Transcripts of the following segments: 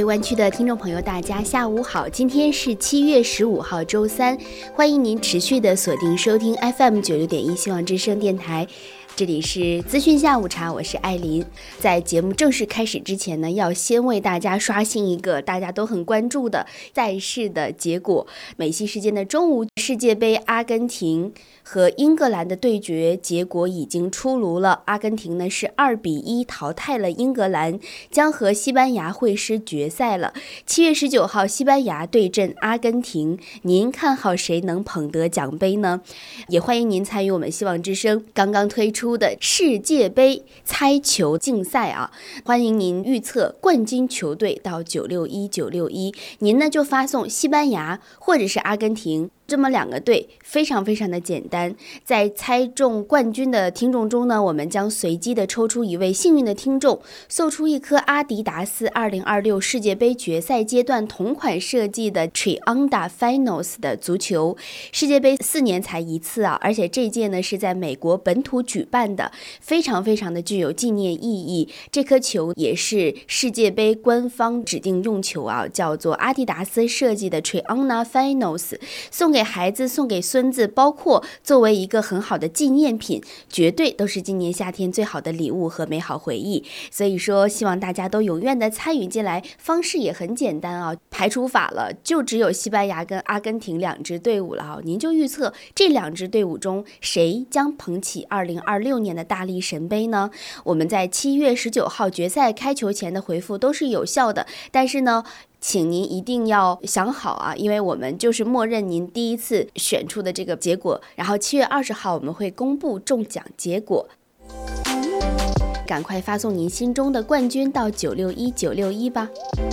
湾区的听众朋友，大家下午好，今天是7月15号周三，欢迎您持续的锁定收听 FM96.1希望之声电台，这里是资讯下午茶，我是艾琳。在节目正式开始之前呢，要先为大家刷新一个大家都很关注的赛事的结果。美西时间的中午，世界杯阿根廷和英格兰的对决结果已经出炉了。阿根廷呢是2-1淘汰了英格兰，将和西班牙会师决赛了。7月19号，西班牙对阵阿根廷，您看好谁能捧得奖杯呢？也欢迎您参与我们希望之声刚刚推出的世界杯猜球竞赛啊！欢迎您预测冠军球队到961961，您呢就发送西班牙或者是阿根廷。这么两个队非常的简单，在猜中冠军的听众中呢，我们将随机的抽出一位幸运的听众，送出一颗阿迪达斯2026世界杯决赛阶段同款设计的 Trianda Finals 的足球。世界杯4年才一次啊，而且这届呢是在美国本土举办的，非常的具有纪念意义。这颗球也是世界杯官方指定用球啊，叫做阿迪达斯设计的 Trianda Finals， 送给孩子，送给孙子，包括作为一个很好的纪念品，绝对都是今年夏天最好的礼物和美好回忆。所以说希望大家都踊跃的参与进来，方式也很简单啊，排除法了，就只有西班牙跟阿根廷两支队伍了啊，您就预测这两支队伍中谁将捧起2026年的大力神杯呢？我们在7月19号决赛开球前的回复都是有效的，但是呢请您一定要想好啊，因为我们就是默认您第一次选出的这个结果，然后7月20号我们会公布中奖结果。赶快发送您心中的冠军到961961吧。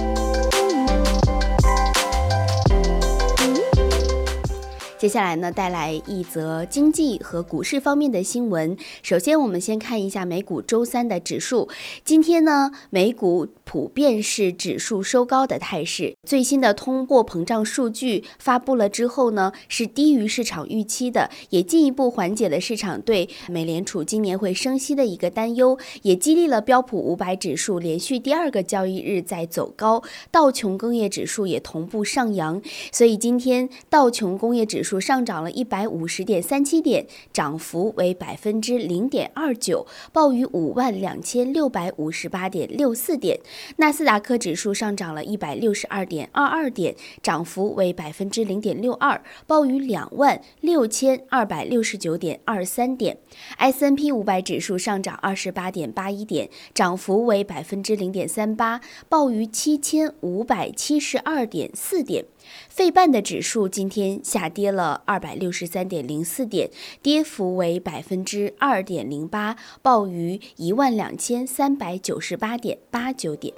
接下来呢，带来一则经济和股市方面的新闻。首先我们先看一下美股周三的指数。今天呢，美股普遍是指数收高的态势。最新的通货膨胀数据发布了之后呢，是低于市场预期的，也进一步缓解了市场对美联储今年会升息的一个担忧，也激励了标普500指数连续第2个交易日在走高，道琼工业指数也同步上扬。所以今天道琼工业指数上涨了150.37点，涨幅为0.29%，报于52658.64点。纳斯达克指数上涨了162.22点，涨幅为0.62%，报于26269.23点。S&P 500指数上涨28.81点，涨幅为0.38%，报于7572.4点。费半的指数今天下跌了263.04点，跌幅为2.08%，报于12398.89点。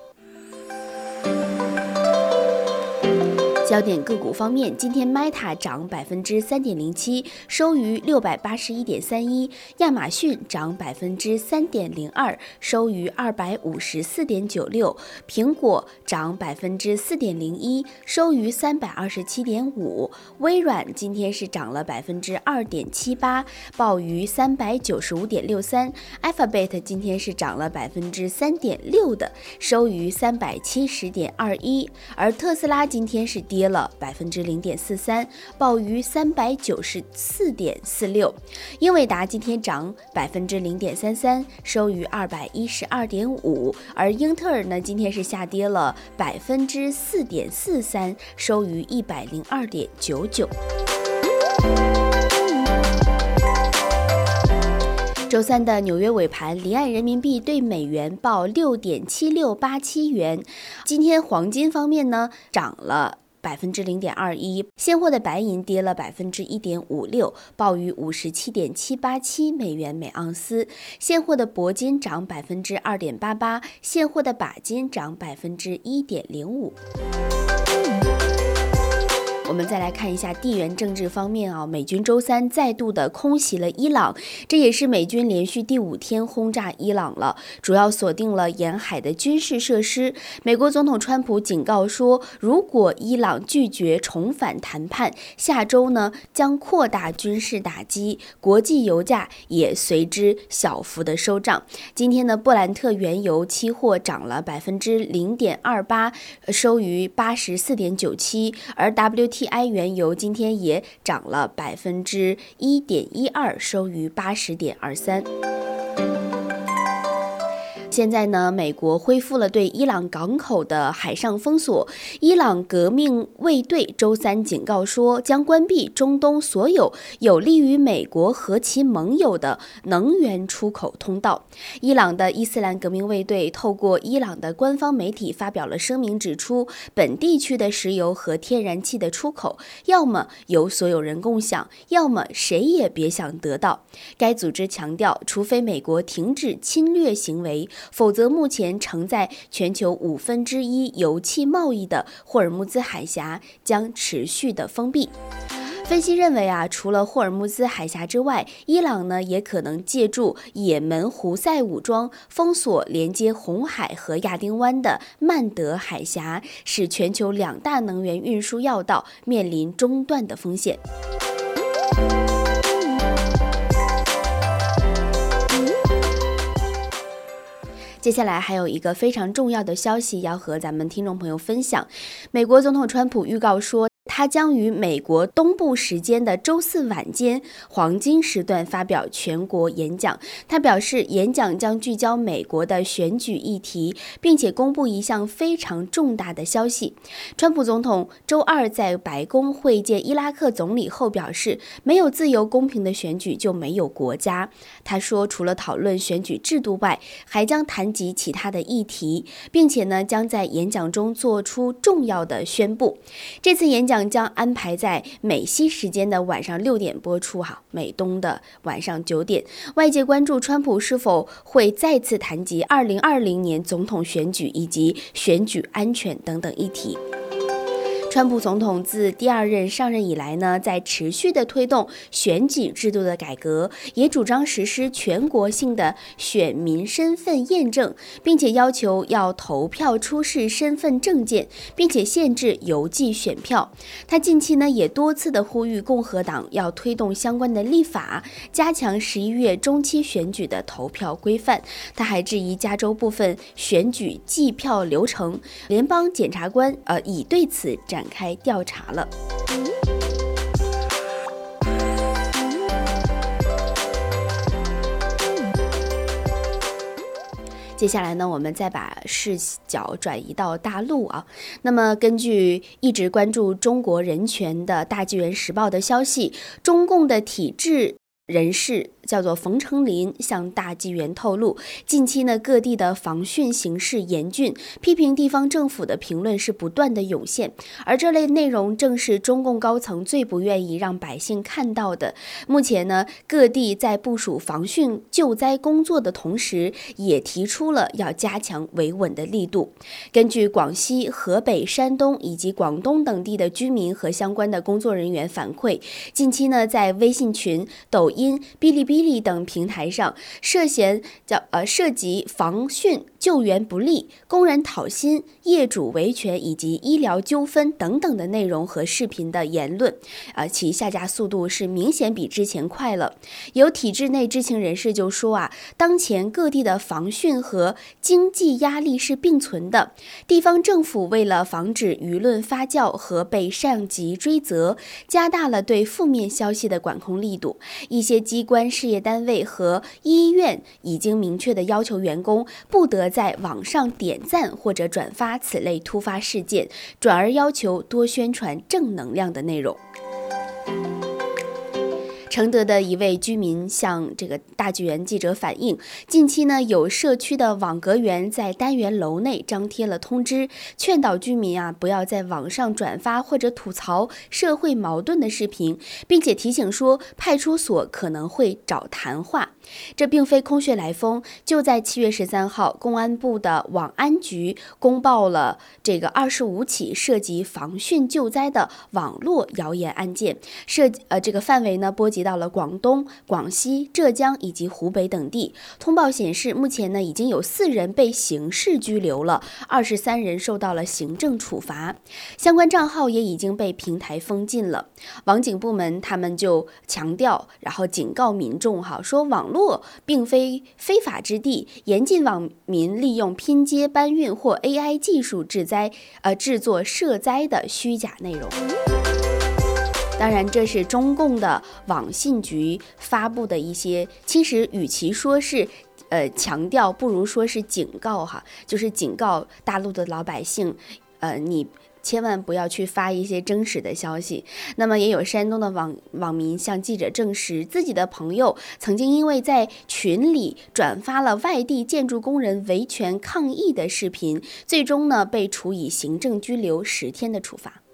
焦点个股方面，今天 Meta 涨3.07%，收于681.31；亚马逊涨3.02%，收于254.96；苹果涨4.01%，收于327.5；微软今天是涨了2.78%，报于395.63； Alphabet 今天是涨了3.6%的，收于370.21；而特斯拉今天是跌了0.43%，报于394.46。英伟达今天涨0.33%，收于212.5，而英特尔呢今天是下跌了4.43%，收于102.99。周三的纽约尾盘，离岸人民币对美元报6.7687元。今天黄金方面呢，涨了0.21%，现货的白银跌了1.56%，报于57.787美元每盎司。现货的铂金涨2.88%，现货的钯金涨1.05%。我们再来看一下地缘政治方面啊，美军周三再度的空袭了伊朗，这也是美军连续第5天轰炸伊朗了，主要锁定了沿海的军事设施。美国总统川普警告说，如果伊朗拒绝重返谈判，下周呢将扩大军事打击，国际油价也随之小幅的收涨。今天的布兰特原油期货涨了0.28%，收于84.97，而 WTI 原油今天也涨了1.12%，收于80.23。现在呢，美国恢复了对伊朗港口的海上封锁。伊朗革命卫队周三警告说，将关闭中东所有有利于美国和其盟友的能源出口通道。伊朗的伊斯兰革命卫队透过伊朗的官方媒体发表了声明，指出本地区的石油和天然气的出口要么由所有人共享，要么谁也别想得到。该组织强调，除非美国停止侵略行为，否则目前承载全球1/5油气贸易的霍尔木兹海峡将持续的封闭。分析认为啊，除了霍尔木兹海峡之外，伊朗呢也可能借助也门胡塞武装封锁连接红海和亚丁湾的曼德海峡，使全球2大能源运输要道面临中断的风险。接下来还有一个非常重要的消息要和咱们听众朋友分享。美国总统川普预告说，他将于美国东部时间的周4晚间黄金时段发表全国演讲。他表示，演讲将聚焦美国的选举议题，并且公布一项非常重大的消息。川普总统周2在白宫会见伊拉克总理后表示，没有自由公平的选举就没有国家。他说，除了讨论选举制度外，还将谈及其他的议题，并且呢将在演讲中做出重要的宣布。这次演讲将安排在美西时间的晚上6点播出，美东的晚上9点。外界关注川普是否会再次谈及2020年总统选举以及选举安全等等议题。川普总统自第2任上任以来呢，在持续的推动选举制度的改革，也主张实施全国性的选民身份验证，并且要求要投票出示身份证件，并且限制邮寄选票。他近期呢也多次的呼吁共和党要推动相关的立法，加强11月中期选举的投票规范。他还质疑加州部分选举计票流程，联邦检察官已对此展开调查了。接下来呢，我们再把视角转移到大陆啊。那么根据一直关注中国人权的大纪元时报的消息，中共的体制人士叫做冯成林向大纪元透露，近期呢各地的防汛形势严峻，批评地方政府的评论是不断的涌现，而这类内容正是中共高层最不愿意让百姓看到的。目前呢，各地在部署防汛救灾工作的同时，也提出了要加强维稳的力度。根据广西、河北、山东以及广东等地的居民和相关的工作人员反馈，近期呢在微信群、抖音、哔哩哔哩等平台上涉及防汛救援不力、工人讨薪、业主维权以及医疗纠纷等等的内容和视频的言论，其下架速度是明显比之前快了。有体制内知情人士就说当前各地的防汛和经济压力是并存的，地方政府为了防止舆论发酵和被上级追责，加大了对负面消息的管控力度。一些机关、事业单位和医院已经明确的要求员工不得在网上点赞或者转发此类突发事件，转而要求多宣传正能量的内容。承德的一位居民向这个大纪元记者反映，近期呢有社区的网格员在单元楼内张贴了通知，劝导居民不要在网上转发或者吐槽社会矛盾的视频，并且提醒说派出所可能会找谈话。 这并非空穴来风，就在7月13号，公安部的网安局公报了这个25起涉及防汛救灾的网络谣言案件，这个范围呢波及到了广东、广西、浙江以及湖北等地。通报显示，目前呢已经有4人被刑事拘留了，23人受到了行政处罚，相关账号也已经被平台封禁了。网警部门他们就强调，然后警告民众说网络并非非法之地，严禁网民利用拼接、搬运或 AI 技术制作涉灾的虚假内容。当然，这是中共的网信局发布的一些，其实与其说是强调，不如说是警告就是警告大陆的老百姓，你千万不要去发一些真实的消息。那么也有山东的网民向记者证实，自己的朋友曾经因为在群里转发了外地建筑工人维权抗议的视频，最终呢被处以行政拘留10天的处罚。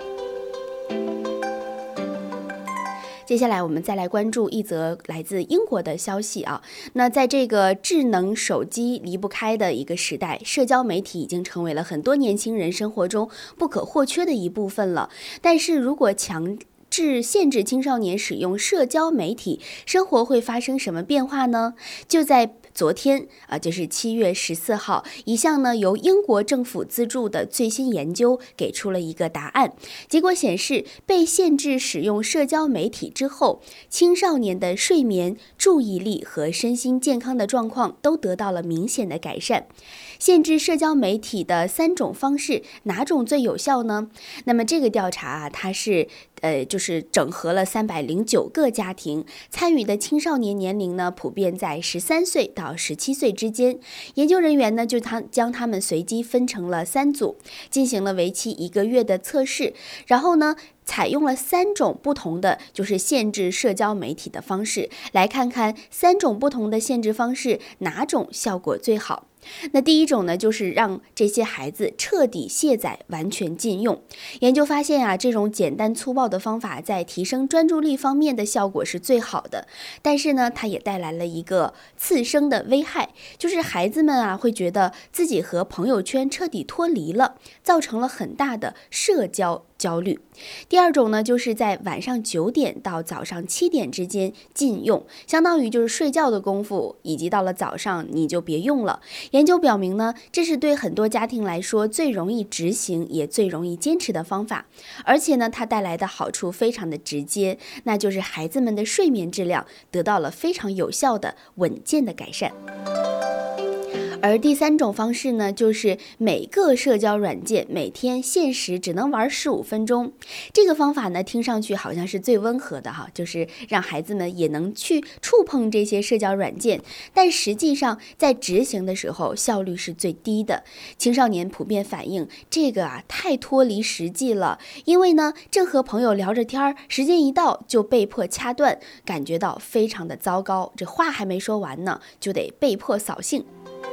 接下来我们再来关注一则来自英国的消息那在这个智能手机离不开的一个时代，社交媒体已经成为了很多年轻人生活中不可或缺的一部分了。但是如果限制青少年使用社交媒体，生活会发生什么变化呢？就在昨天就是7月14号，一项呢由英国政府资助的最新研究给出了一个答案。结果显示，被限制使用社交媒体之后，青少年的睡眠、注意力和身心健康的状况都得到了明显的改善。限制社交媒体的3种方式，哪种最有效呢？那么这个调查它是就是整合了309个家庭，参与的青少年年龄呢普遍在13岁到17岁之间。研究人员呢就将他们随机分成了3组，进行了为期1个月的测试，然后呢采用了3种不同的就是限制社交媒体的方式，来看看3种不同的限制方式哪种效果最好。那第一种呢，就是让这些孩子彻底卸载，完全禁用。研究发现这种简单粗暴的方法在提升专注力方面的效果是最好的，但是呢，它也带来了一个次生的危害，就是孩子们会觉得自己和朋友圈彻底脱离了，造成了很大的社交焦虑。第二种呢，就是在晚上9点到早上7点之间禁用，相当于就是睡觉的功夫，以及到了早上你就别用了。研究表明呢，这是对很多家庭来说最容易执行也最容易坚持的方法，而且呢，它带来的好处非常的直接，那就是孩子们的睡眠质量得到了非常有效的稳健的改善。而第3种方式呢，就是每个社交软件每天限时只能玩15分钟。这个方法呢，听上去好像是最温和的就是让孩子们也能去触碰这些社交软件，但实际上在执行的时候效率是最低的。青少年普遍反映这个太脱离实际了，因为呢正和朋友聊着天，时间一到就被迫掐断，感觉到非常的糟糕，这话还没说完呢，就得被迫扫兴。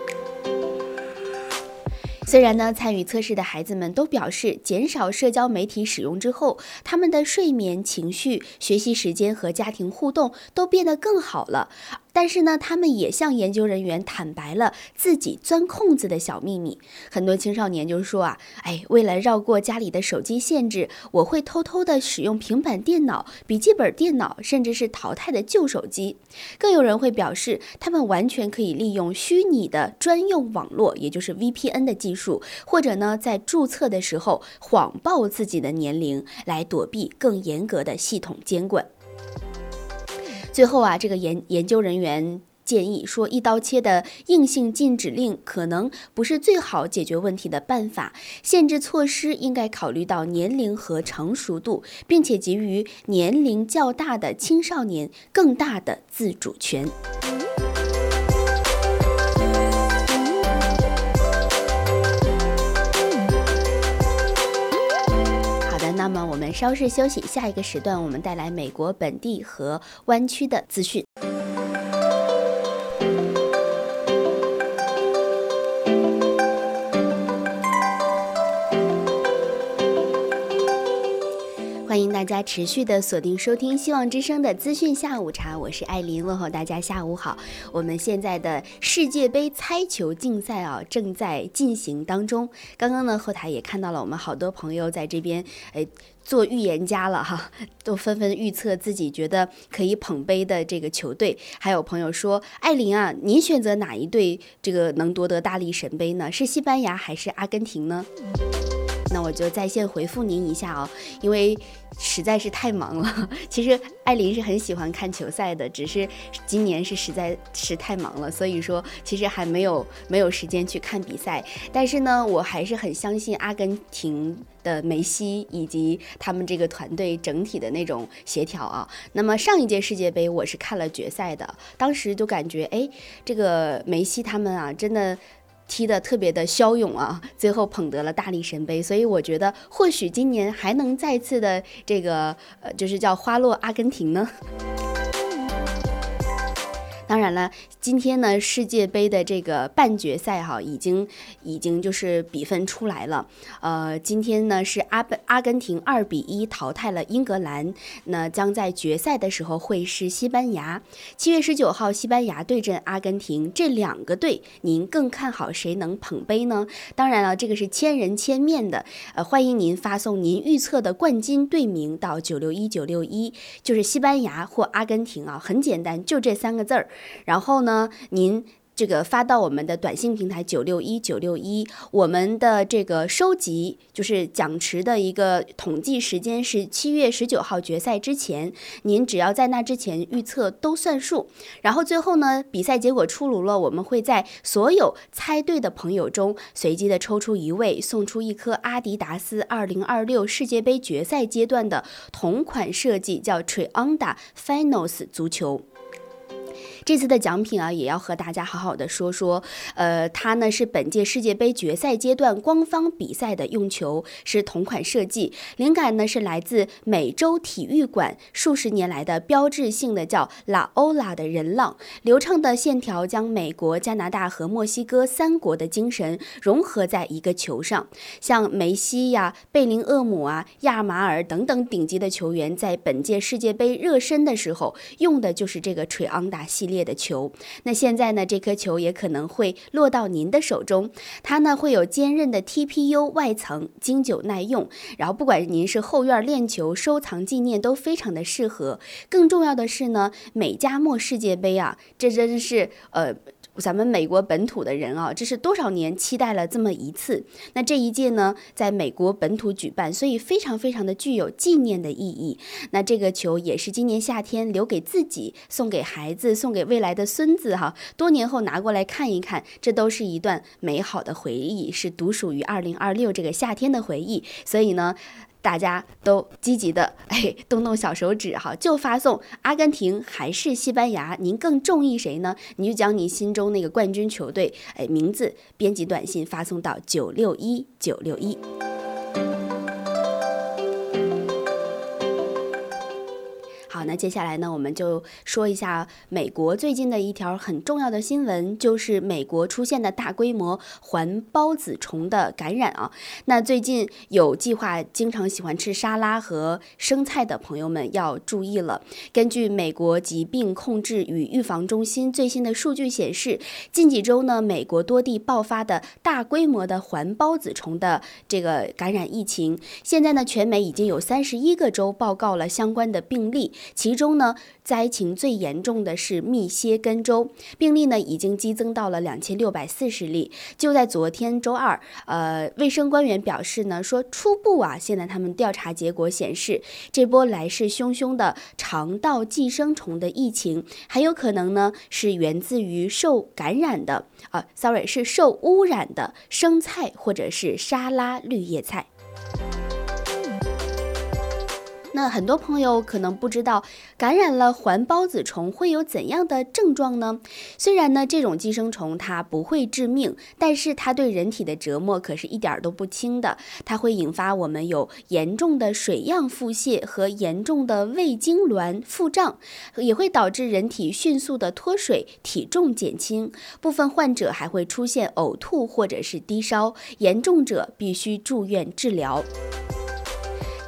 虽然呢，参与测试的孩子们都表示，减少社交媒体使用之后，他们的睡眠、情绪、学习时间和家庭互动都变得更好了。但是呢，他们也向研究人员坦白了自己钻空子的小秘密。很多青少年就说为了绕过家里的手机限制，我会偷偷的使用平板电脑、笔记本电脑，甚至是淘汰的旧手机。更有人会表示，他们完全可以利用虚拟的专用网络，也就是 VPN 的技术，或者呢，在注册的时候谎报自己的年龄，来躲避更严格的系统监管。最后这个研究人员建议说，一刀切的硬性禁止令可能不是最好解决问题的办法，限制措施应该考虑到年龄和成熟度，并且给予年龄较大的青少年更大的自主权。那么我们稍事休息，下一个时段我们带来美国本地和湾区的资讯。 欢迎大家持续的锁定收听希望之声的资讯下午茶，我是艾琳，问候大家下午好。我们现在的世界杯猜球竞赛正在进行当中。刚刚呢后台也看到了我们好多朋友在这边做预言家了哈，都纷纷预测自己觉得可以捧杯的这个球队。还有朋友说，艾琳啊，您选择哪一队这个能夺得大力神杯呢？是西班牙还是阿根廷呢？那我就在线回复您一下因为实在是太忙了。其实艾琳是很喜欢看球赛的，只是今年是实在是太忙了，所以说其实还没有时间去看比赛。但是呢，我还是很相信阿根廷的梅西以及他们这个团队整体的那种协调那么上一届世界杯我是看了决赛的，当时就感觉这个梅西他们真的踢得特别的骁勇最后捧得了大力神杯，所以我觉得或许今年还能再次的这个就是叫花落阿根廷呢。当然了，今天呢世界杯的这个半决赛已经就是比分出来了。今天呢是阿根廷2-1淘汰了英格兰，那将在决赛的时候会师西班牙。7月19号西班牙对阵阿根廷，这两个队您更看好谁能捧杯呢？当然了，这个是千人千面的，欢迎您发送您预测的冠军队名到961961，就是西班牙或阿根廷很简单，就这3个字儿。然后呢，您这个发到我们的短信平台961961，我们的这个收集就是奖池的一个统计时间是7月19号决赛之前，您只要在那之前预测都算数。然后最后呢，比赛结果出炉了，我们会在所有猜对的朋友中随机的抽出1位，送出一颗阿迪达斯2026世界杯决赛阶段的同款设计叫 Trianda Finals 足球。这次的奖品也要和大家好好的说说，它呢是本届世界杯决赛阶段官方比赛的用球，是同款设计，灵感呢是来自美洲体育馆数十年来的标志性的叫拉欧拉的人浪，流畅的线条将美国、加拿大和墨西哥3国的精神融合在一个球上，像梅西贝林厄姆亚马尔等等顶级的球员在本届世界杯热身的时候用的就是这个垂昂达系列的球。那现在呢，这颗球也可能会落到您的手中，它呢会有坚韧的 TPU 外层，经久耐用，然后不管您是后院练球、收藏纪念都非常的适合。更重要的是呢，美加墨世界杯这真是咱们美国本土的人这是多少年期待了这么一次。那这一届呢在美国本土举办，所以非常非常的具有纪念的意义。那这个球也是今年夏天留给自己，送给孩子，送给未来的孙子多年后拿过来看一看，这都是一段美好的回忆，是独属于2026这个夏天的回忆。所以呢，大家都积极的动动小手指就发送阿根廷还是西班牙，您更中意谁呢？你就将你心中那个冠军球队名字编辑短信发送到961961。好，那接下来呢，我们就说一下美国最近的一条很重要的新闻，就是美国出现的大规模环孢子虫的感染那最近有计划经常喜欢吃沙拉和生菜的朋友们要注意了。根据美国疾病控制与预防中心最新的数据显示，近几周呢，美国多地爆发的大规模的环孢子虫的这个感染疫情，现在呢，全美已经有31个州报告了相关的病例。其中呢，灾情最严重的是密歇根州，病例呢已经激增到了2640例。就在昨天周二，卫生官员表示呢，说初步现在他们调查结果显示，这波来势汹汹的肠道寄生虫的疫情，很有可能呢是源自于受污染的生菜或者是沙拉绿叶菜。那很多朋友可能不知道，感染了环孢子虫会有怎样的症状呢？虽然呢，这种寄生虫它不会致命，但是它对人体的折磨可是一点都不轻的。它会引发我们有严重的水样腹泻和严重的胃痉挛、腹胀，也会导致人体迅速的脱水、体重减轻。部分患者还会出现呕吐或者是低烧，严重者必须住院治疗。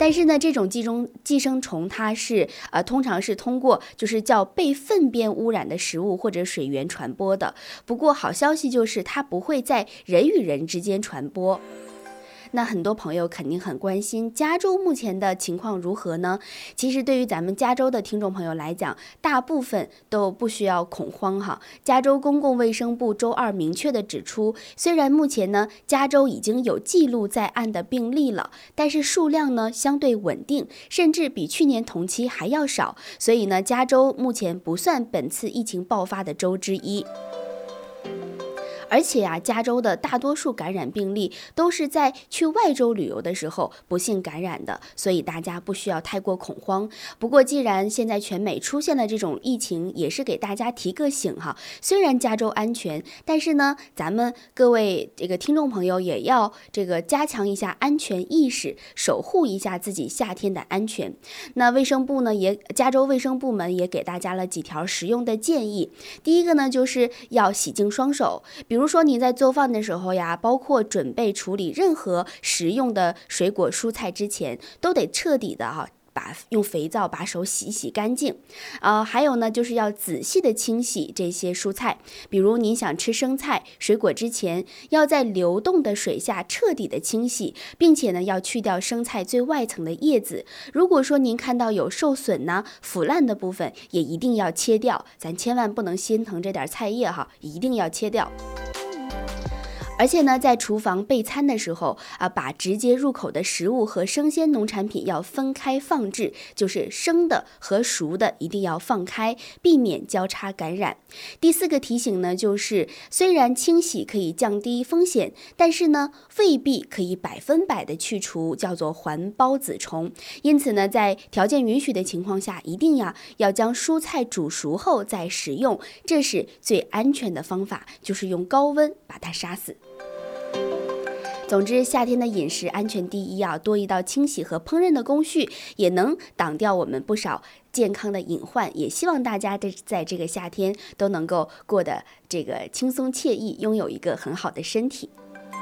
但是呢，这种寄生虫它是通常是通过就是叫被粪便污染的食物或者水源传播的。不过好消息就是它不会在人与人之间传播。那很多朋友肯定很关心加州目前的情况如何呢？其实对于咱们加州的听众朋友来讲，大部分都不需要恐慌哈。加州公共卫生部周二明确地指出，虽然目前呢加州已经有记录在案的病例了，但是数量呢相对稳定，甚至比去年同期还要少，所以呢加州目前不算本次疫情爆发的州之一。而且加州的大多数感染病例都是在去外州旅游的时候不幸感染的，所以大家不需要太过恐慌。不过既然现在全美出现了这种疫情，也是给大家提个醒哈。虽然加州安全，但是呢，咱们各位这个听众朋友也要这个加强一下安全意识，守护一下自己夏天的安全。那卫生部呢，加州卫生部门也给大家了几条实用的建议。第一个呢，就是要洗净双手，比如说你在做饭的时候呀，包括准备处理任何食用的水果蔬菜之前，都得彻底的用肥皂把手洗干净。还有呢，就是要仔细的清洗这些蔬菜，比如您想吃生菜、水果之前，要在流动的水下彻底的清洗，并且呢，要去掉生菜最外层的叶子。如果说您看到有受损呢、腐烂的部分，也一定要切掉，咱千万不能心疼这点菜叶哈，一定要切掉。而且呢，在厨房备餐的时候把直接入口的食物和生鲜农产品要分开放置，就是生的和熟的一定要放开，避免交叉感染。第四个提醒呢，就是虽然清洗可以降低风险，但是呢，未必可以100%的去除叫做环孢子虫。因此呢，在条件允许的情况下，一定要将蔬菜煮熟后再食用，这是最安全的方法，就是用高温把它杀死。总之，夏天的饮食安全第一多一道清洗和烹饪的工序，也能挡掉我们不少健康的隐患。也希望大家在这个夏天都能够过得这个轻松惬意，拥有一个很好的身体。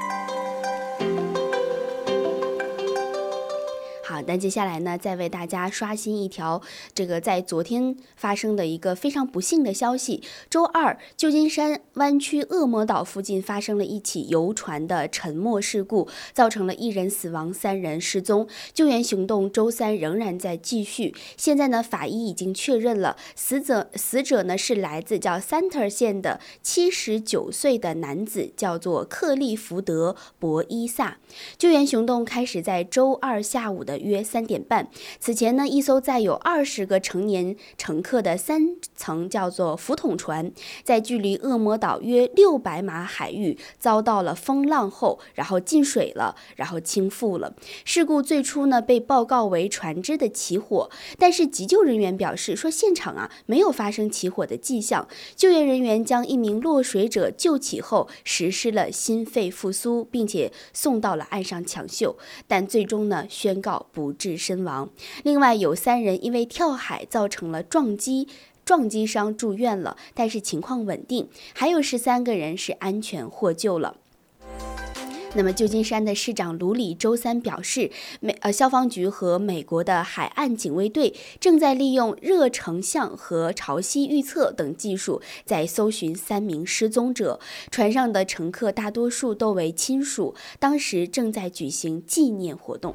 好，那接下来呢，再为大家刷新一条这个在昨天发生的一个非常不幸的消息。周二，旧金山湾区恶魔岛附近发生了一起游船的沉没事故，造成了1人死亡，3人失踪。救援行动周三仍然在继续。现在呢，法医已经确认了死者呢是来自叫Santer县的79岁的男子，叫做克利福德·博伊萨。救援行动开始在周二下午的约3点半。此前呢，一艘载有20个成年乘客的3层叫做浮筒船，在距离恶魔岛约600码海域遭到了风浪后，然后进水了，然后倾覆了。事故最初呢被报告为船只的起火，但是急救人员表示说现场没有发生起火的迹象。救援人员将一名落水者救起后，实施了心肺复苏，并且送到了岸上抢救，但最终呢宣告不治身亡。另外有3人因为跳海造成了撞击伤住院了，但是情况稳定，还有13个人是安全获救了。那么旧金山的市长卢里周三表示，消防局和美国的海岸警卫队正在利用热成像和潮汐预测等技术在搜寻3名失踪者。船上的乘客大多数都为亲属，当时正在举行纪念活动。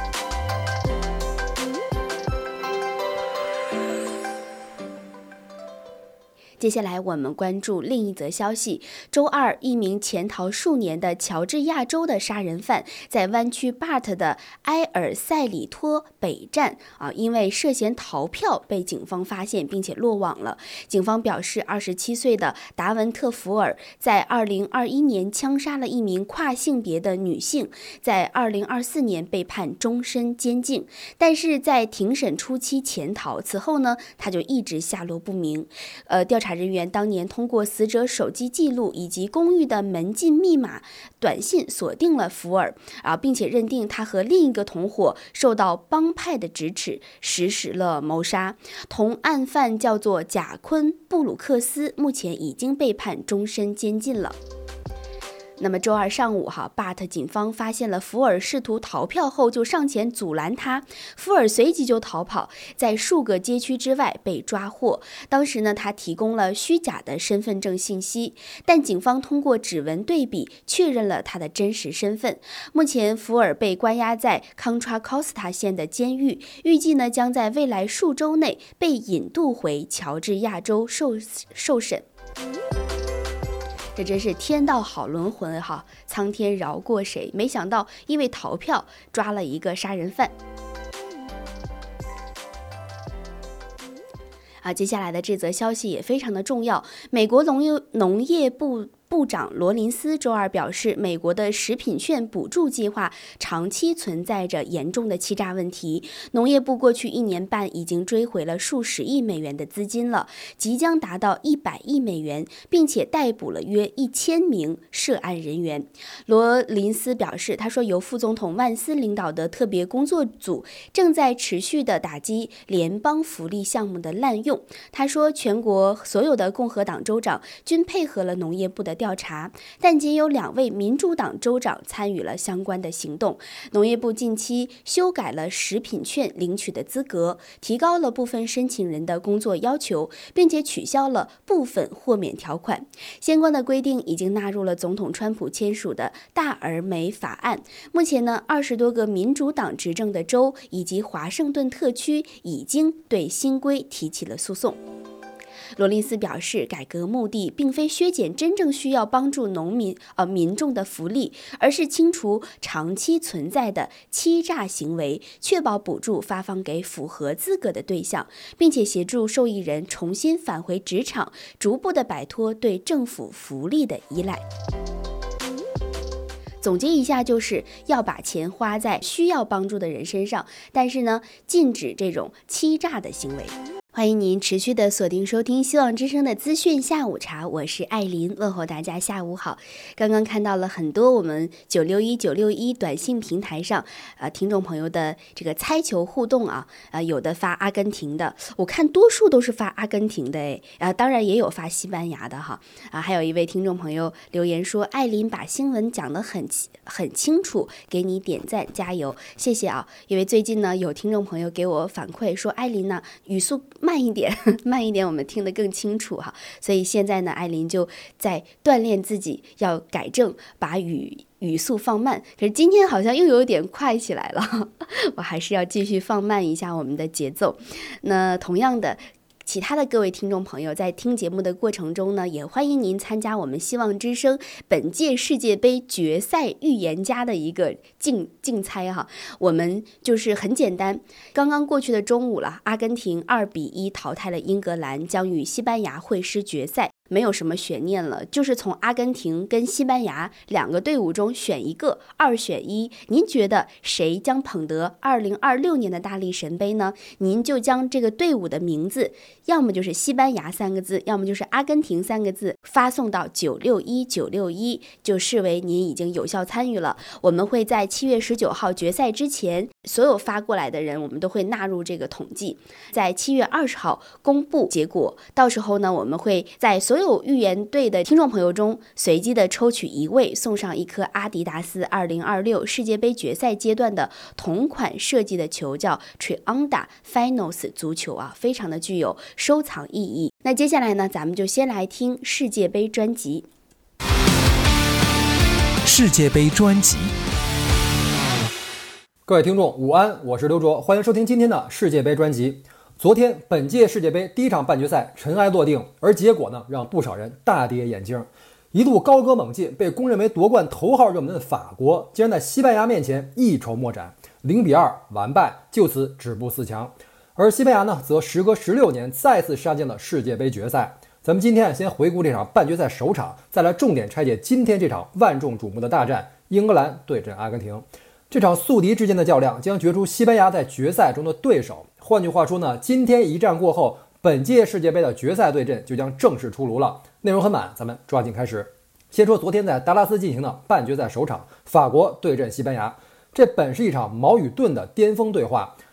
接下来我们关注另一则消息。周二，一名潜逃数年的乔治亚州的杀人犯，在湾区 BART 的埃尔塞里托北站因为涉嫌逃票被警方发现并且落网了。警方表示，27岁的达文特福尔在2021年枪杀了一名跨性别的女性，在2024年被判终身监禁，但是在庭审初期潜逃，此后呢他就一直下落不明。调查人员当年通过死者手机记录以及公寓的门禁密码短信锁定了福尔并且认定他和另一个同伙受到帮派的指使，实施了谋杀。同案犯叫做贾昆布鲁克斯，目前已经被判终身监禁了。 那么周二上午巴特警方发现了福尔试图逃票后就上前阻拦他，福尔随即就逃跑，在数个街区之外被抓获。当时呢，他提供了虚假的身份证信息，但警方通过指纹对比确认了他的真实身份。目前福尔被关押在康查科斯塔县的监狱，预计呢将在未来数周内被引渡回乔治亚州受审。这真是天道好轮回苍天饶过谁？没想到因为逃票抓了一个杀人犯。接下来的这则消息也非常的重要。美国农业部长罗林斯周二表示，美国的食品券补助计划长期存在着严重的欺诈问题。农业部过去1年半已经追回了数十亿美元的资金了，即将达到100亿美元，并且逮捕了约1000名涉案人员。罗林斯表示，他说由副总统万斯领导的特别工作组正在持续地打击联邦福利项目的滥用。他说，全国所有的共和党州长均配合了农业部的调查，但仅有2位民主党州长参与了相关的行动。农业部近期修改了食品券领取的资格，提高了部分申请人的工作要求，并且取消了部分豁免条款。相关的规定已经纳入了总统川普签署的大而美法案。目前呢，20多个民主党执政的州以及华盛顿特区已经对新规提起了诉讼。罗林斯表示，改革目的并非削减真正需要帮助民众的福利，而是清除长期存在的欺诈行为，确保补助发放给符合资格的对象，并且协助受益人重新返回职场，逐步地摆脱对政府福利的依赖。总结一下，就是要把钱花在需要帮助的人身上，但是呢，禁止这种欺诈的行为。欢迎您持续的锁定收听希望之声的资讯下午茶，我是艾琳，问候大家下午好。刚刚看到了很多我们961短信平台上听众朋友的这个猜球互动有的发阿根廷的，我看多数都是发阿根廷的当然也有发西班牙的还有一位听众朋友留言说，艾琳把新闻讲得很清楚，给你点赞加油，谢谢因为最近呢有听众朋友给我反馈说，艾琳呢语速慢一点我们听得更清楚所以现在呢，艾琳就在锻炼自己，要改正，把语速放慢。可是今天好像又有点快起来了，我还是要继续放慢一下我们的节奏。那同样的，其他的各位听众朋友在听节目的过程中呢，也欢迎您参加我们希望之声本届世界杯决赛预言家的一个竞猜我们就是很简单，刚刚过去的中午了，阿根廷2-1淘汰了英格兰，将与西班牙会师决赛。没有什么悬念了，就是从阿根廷跟西班牙2个队伍中选一个，2选1，您觉得谁将捧得2026年的大力神杯呢？您就将这个队伍的名字，要么就是西班牙3个字，要么就是阿根廷3个字，发送到961，就视为您已经有效参与了。我们会在7月19号决赛之前，所有发过来的人我们都会纳入这个统计，在7月20号公布结果。到时候呢，我们会在所有预言队的听众朋友中随机的抽取1位，送上一颗阿迪达斯2026世界杯决赛阶段的同款设计的球，叫 Trianda Finals 足球非常的具有收藏意义。那接下来呢，咱们就先来听世界杯专辑。 世界杯专辑。 各位听众午安，我是刘卓，欢迎收听今天的世界杯专辑。昨天本届世界杯第一场半决赛尘埃落定，而结果呢让不少人大跌眼镜。一度高歌猛进，被公认为夺冠头号热门的法国，竟然在西班牙面前一筹莫展，0-2完败，就此止步4强。而西班牙呢，则时隔16年再次杀进了世界杯决赛。咱们今天先回顾这场半决赛首场，再来重点拆解今天这场万众瞩目的大战——英格兰对阵阿根廷。这场宿敌之间的较量将决出西班牙在决赛中的对手。换句话说呢，今天一战过后，本届世界杯的决赛对阵就将正式出炉了。内容很满，咱们抓紧开始。先说昨天在达拉斯进行的半决赛首场，法国对阵西班牙。这本是一场矛与盾的巅峰对话。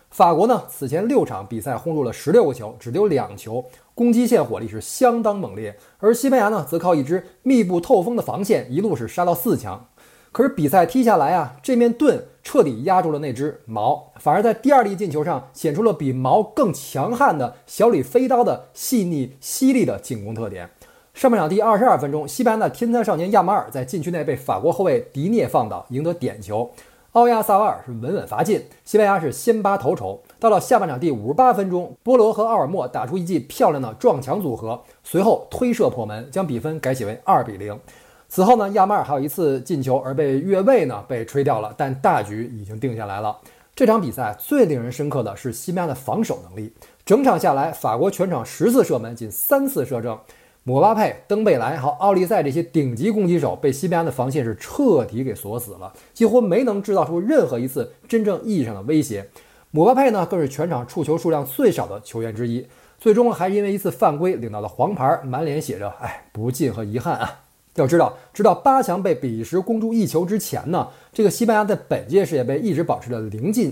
法国呢，此前6场比赛轰入了16个球，只丢2球，攻击线火力是相当猛烈。而西班牙呢，则靠一支密不透风的防线，一路是杀到4强。可是比赛踢下来啊，这面盾彻底压住了那只矛，反而在第2粒进球上显出了比矛更强悍的小李飞刀的细腻犀利的进攻特点。上半场第22分钟，西班牙的天才少年亚马尔在禁区内被法国后卫迪涅放倒，赢得点球。奥亚萨瓦尔是稳稳罚进，西班牙是先拔头筹。到了下半场第58分钟，波罗和奥尔莫打出一记漂亮的撞墙组合，随后推射破门，将比分改写为2-0。此后呢，亚马尔还有一次进球而被越位呢被吹掉了，但大局已经定下来了。这场比赛最令人深刻的是西班牙的防守能力，整场下来，法国全场10次射门，仅3次射正。姆巴佩、登贝莱和奥利塞这些顶级攻击手被西班牙的防线是彻底给锁死了，几乎没能制造出任何一次真正意义上的威胁。姆巴佩呢，更是全场触球数量最少的球员之一，最终还是因为一次犯规领到了黄牌，满脸写着不进和遗憾啊。要知道，直到8强被比利时攻入1球之前呢，这个西班牙在本届世界杯一直保持着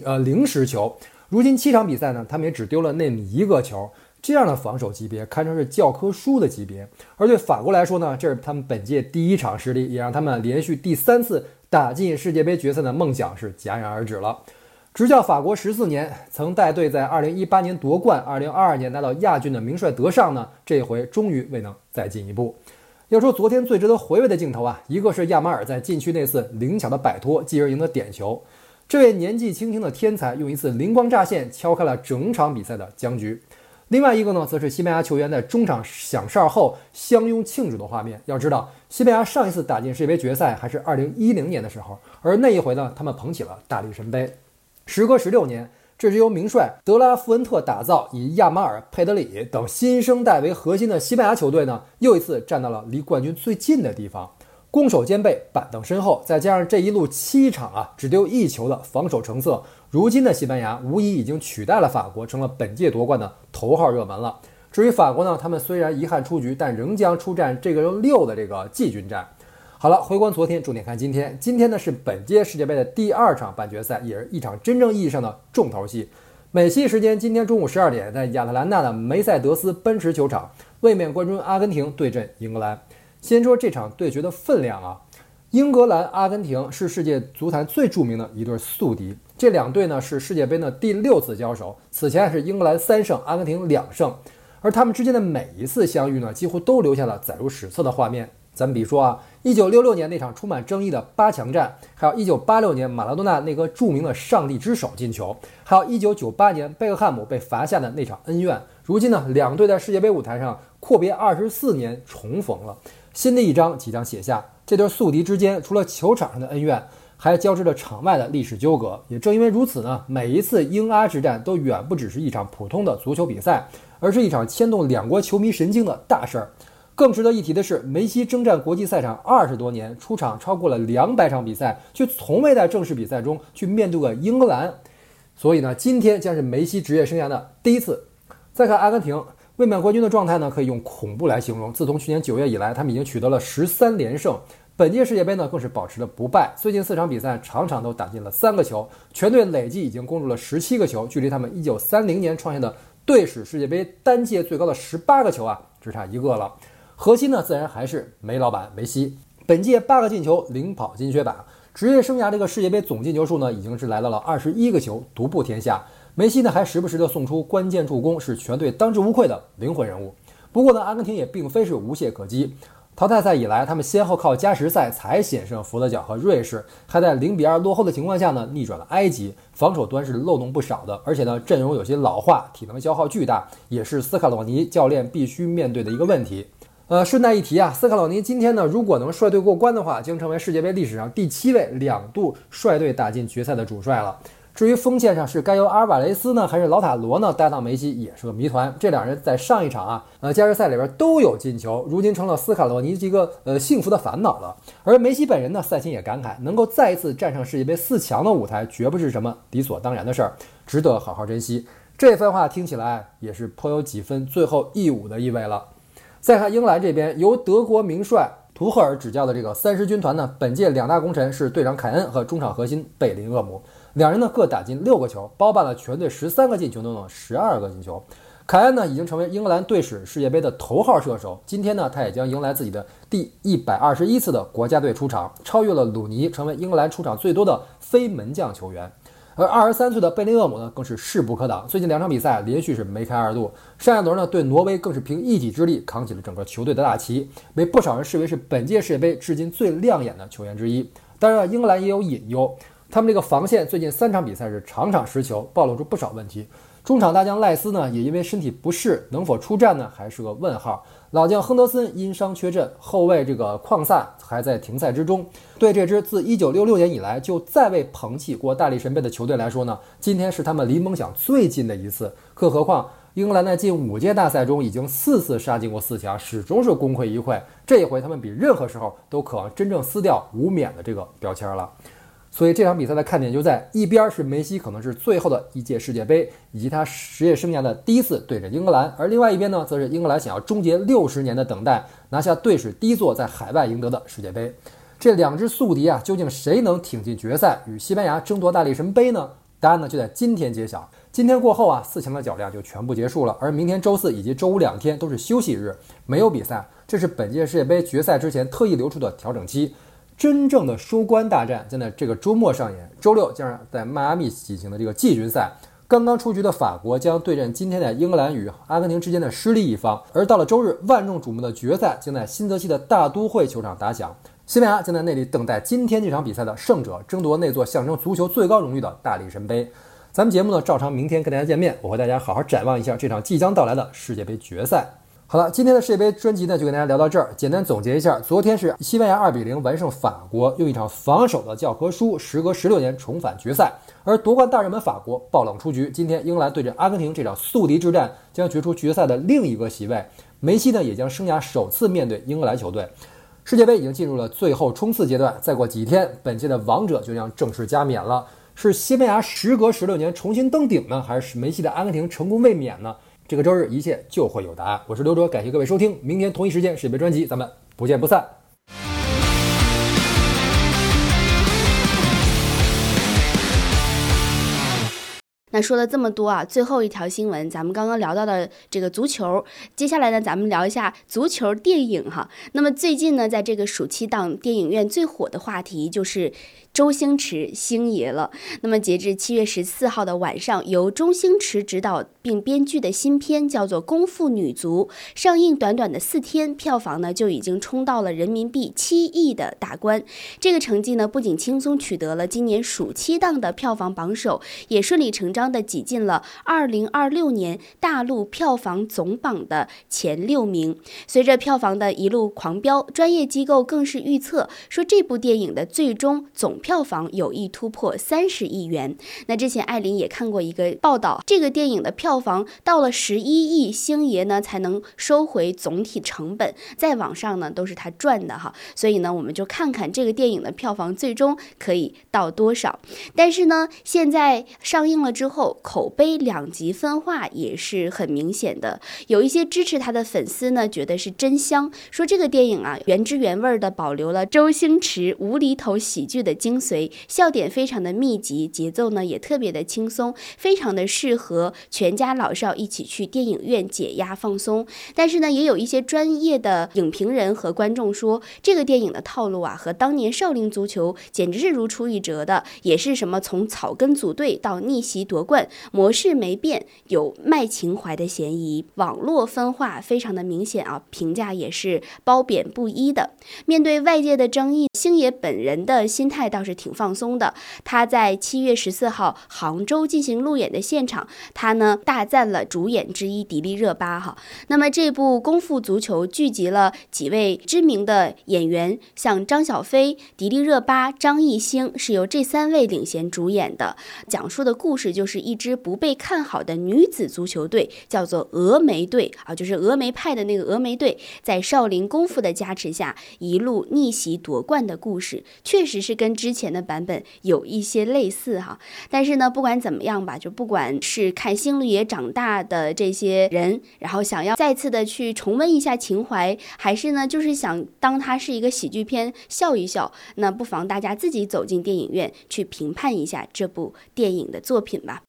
0失球。如今7场比赛呢，他们也只丢了那么1个球。这样的防守级别堪称是教科书的级别，而对法国来说呢，这是他们本届第1场失利，也让他们连续第3次打进世界杯决赛的梦想是戛然而止了。执教法国14年，曾带队在2018年夺冠，2022年拿到亚军的名帅德尚呢，这回终于未能再进一步。要说昨天最值得回味的镜头啊，一个是亚马尔在禁区那次灵巧的摆脱，继而赢得点球。这位年纪轻轻的天才用一次灵光乍现敲开了整场比赛的僵局。另外一个呢，则是西班牙球员在中场响哨后相拥庆祝的画面。要知道，西班牙上一次打进世界杯决赛还是2010年的时候，而那一回呢，他们捧起了大力神杯。时隔16年，这支由名帅德拉富恩特打造，以亚马尔、佩德里等新生代为核心的西班牙球队呢，又一次站到了离冠军最近的地方。攻守兼备，板凳深厚，再加上这一路7场只丢1球的防守成色，如今的西班牙无疑已经取代了法国，成了本届夺冠的头号热门了。至于法国呢，他们虽然遗憾出局，但仍将出战这个6的这个季军战。好了，回观昨天，重点看今天。今天呢是本届世界杯的第2场半决赛，也是一场真正意义上的重头戏。美西时间今天中午12点，在亚特兰大的梅赛德斯奔驰球场，卫冕冠军阿根廷对阵英格兰。先说这场对决的分量啊，英格兰、阿根廷是世界足坛最著名的一对宿敌。这2队呢是世界杯的第6次交手，此前是英格兰3胜，阿根廷2胜。而他们之间的每一次相遇呢，几乎都留下了载入史册的画面。咱们比如说1966年那场充满争议的8强战，还有1986年马拉多纳那个著名的上帝之手进球，还有1998年贝克汉姆被罚下的那场恩怨。如今呢，2队在世界杯舞台上阔别24年重逢了，新的一章即将写下。这对宿敌之间，除了球场上的恩怨，还交织着场外的历史纠葛。也正因为如此呢，每一次英阿之战都远不只是一场普通的足球比赛，而是一场牵动2国球迷神经的大事儿。更值得一提的是，梅西征战国际赛场20多年，出场超过了200场比赛，却从未在正式比赛中去面对过英格兰。所以呢，今天将是梅西职业生涯的第1次。再看阿根廷，卫冕冠军的状态呢，可以用恐怖来形容。自从去年9月以来，他们已经取得了13连胜。本届世界杯呢，更是保持了不败。最近4场比赛，场场都打进了3个球，全队累计已经攻入了17个球，距离他们1930年创下的队史世界杯单届最高的18个球只差1个了。核心呢，自然还是梅老板梅西。本届8个进球，领跑金靴把。职业生涯这个世界杯总进球数呢，已经是来到了21个球，独步天下。梅西呢，还时不时的送出关键助攻，是全队当之无愧的灵魂人物。不过呢，阿根廷也并非是无懈可击。淘汰赛以来，他们先后靠加时赛才险胜佛得角和瑞士，还在0-2落后的情况下呢，逆转了埃及。防守端是漏洞不少的，而且呢，阵容有些老化，体能消耗巨大，也是斯卡罗尼教练必须面对的一个问题。顺带一提斯卡罗尼今天呢，如果能率队过关的话，将成为世界杯历史上第7位2度率队打进决赛的主帅了。至于锋线上是该由阿尔瓦雷斯呢，还是劳塔罗呢搭档梅西，也是个谜团。这2人在上一场加时赛里边都有进球，如今成了斯卡罗尼这个幸福的烦恼了。而梅西本人呢，赛前也感慨，能够再一次站上世界杯4强的舞台，绝不是什么理所当然的事儿，值得好好珍惜。这番话听起来也是颇有几分最后一舞的意味了。再看英格兰这边，由德国名帅图赫尔执教的这个30军团呢，本届2大功臣是队长凯恩和中场核心贝林厄姆。 两人呢各打进6个球，包办了全队13个进球中的12个进球。凯恩呢已经成为英格兰队史世界杯的头号射手，今天呢他也将迎来自己的第121次的国家队出场，超越了鲁尼，成为英格兰出场最多的非门将球员。而23岁的贝林厄姆呢更是势不可挡，最近2场比赛连续是梅开2度，上一轮呢对挪威更是凭一己之力扛起了整个球队的大旗，被不少人视为是本届世界杯至今最亮眼的球员之一。当然英格兰也有隐忧，他们这个防线最近3场比赛是场场失球，暴露出不少问题。中场大将赖斯呢也因为身体不适，能否出战呢还是个问号。老将亨德森因伤缺阵，后卫这个旷萨还在停赛之中。对这支自1966年以来就再未捧起过大力神杯的球队来说呢，今天是他们离梦想最近的一次。更何况英格兰在近5届大赛中已经4次杀进过4强，始终是功亏一篑。这一回他们比任何时候都渴望真正撕掉无冕的这个标签了。所以这场比赛的看点就在一边是梅西可能是最后的一届世界杯，以及他职业生涯的第一次对阵英格兰，而另外一边呢，则是英格兰想要终结60年的等待，拿下队史第一座在海外赢得的世界杯。这2支宿敌啊，究竟谁能挺进决赛与西班牙争夺大力神杯呢？答案呢就在今天揭晓。今天过后啊，4强的较量就全部结束了，而明天周4以及周52天都是休息日，没有比赛，这是本届世界杯决赛之前特意留出的调整期。真正的收官大战将在这个周末上演，周6将在迈阿密进行的这个季军赛。刚刚出局的法国将对阵今天在英格兰与阿根廷之间的失利一方，而到了周日，万众瞩目的决赛将在新泽西的大都会球场打响。西班牙将在那里等待今天这场比赛的胜者，争夺那座象征足球最高荣誉的大力神杯。咱们节目呢，照常明天跟大家见面，我和大家好好展望一下这场即将到来的世界杯决赛。好了，今天的世界杯专辑呢就跟大家聊到这儿。简单总结一下，昨天是西班牙2-0完胜法国，用一场防守的教科书，时隔16年重返决赛。而夺冠大热门法国爆冷出局，今天英格兰对阵阿根廷这场宿敌之战将决出决赛的另一个席位。梅西呢也将生涯首次面对英格兰球队。世界杯已经进入了最后冲刺阶段，再过几天，本届的王者就将正式加冕了。是西班牙时隔16年重新登顶呢，还是梅西的阿根廷成功卫冕呢？这个周日一切就会有答案。我是刘卓，感谢各位收听，明天同一时间世界杯专辑，咱们不见不散。 那说了这么多啊，最后一条新闻，咱们刚刚聊到的这个足球，接下来呢，咱们聊一下足球电影哈。那么最近呢，在这个暑期档电影院最火的话题就是周星驰星爷了。那么截至7月14号的晚上，由周星驰执导并编剧的新片叫做《功夫女足》，上映短短的4天，票房呢就已经冲到了人民币7亿的大关。这个成绩呢，不仅轻松取得了今年暑期档的票房榜首，也顺理成章的挤进了2026年大陆票房总榜的前6名。随着票房的一路狂飙，专业机构更是预测说这部电影的最终总票房有意突破30亿元。那之前艾琳也看过一个报道，这个电影的票房到了11亿，星爷呢才能收回总体成本，在网上呢都是他赚的哈。所以呢，我们就看看这个电影的票房最终可以到多少。但是呢，现在上映了之后，口碑两极分化也是很明显的。有一些支持他的粉丝呢，觉得是真香，说这个电影啊，原汁原味的保留了周星驰无厘头喜剧的精髓，笑点非常的密集，节奏呢也特别的轻松，非常的适合全家老少一起去电影院解压放松。但是呢，也有一些专业的影评人和观众说，这个电影的套路啊，和当年少林足球简直是如出一辙的，也是什么从草根组队到逆袭夺冠，模式没变，有卖情怀的嫌疑。网络分化非常的明显啊，评价也是褒贬不一的。面对外界的争议，星爷本人的心态倒是挺放松的。他在7月14号杭州进行路演的现场，他呢大赞了主演之一迪丽热巴哈。那么这部功夫足球聚集了几位知名的演员，像张小斐、迪丽热巴、张艺兴，是由这3位领衔主演的。讲述的故事就是一支不被看好的女子足球队，叫做峨眉队啊，就是峨眉派的那个峨眉队，在少林功夫的加持下，一路逆袭夺冠的故事，确实是跟之之前的版本有一些类似哈。但是呢，不管怎么样吧，就不管是看《星驴爷》长大的这些人，然后想要再次的去重温一下情怀，还是呢就是想当它是一个喜剧片笑一笑，那不妨大家自己走进电影院去评判一下这部电影的作品吧。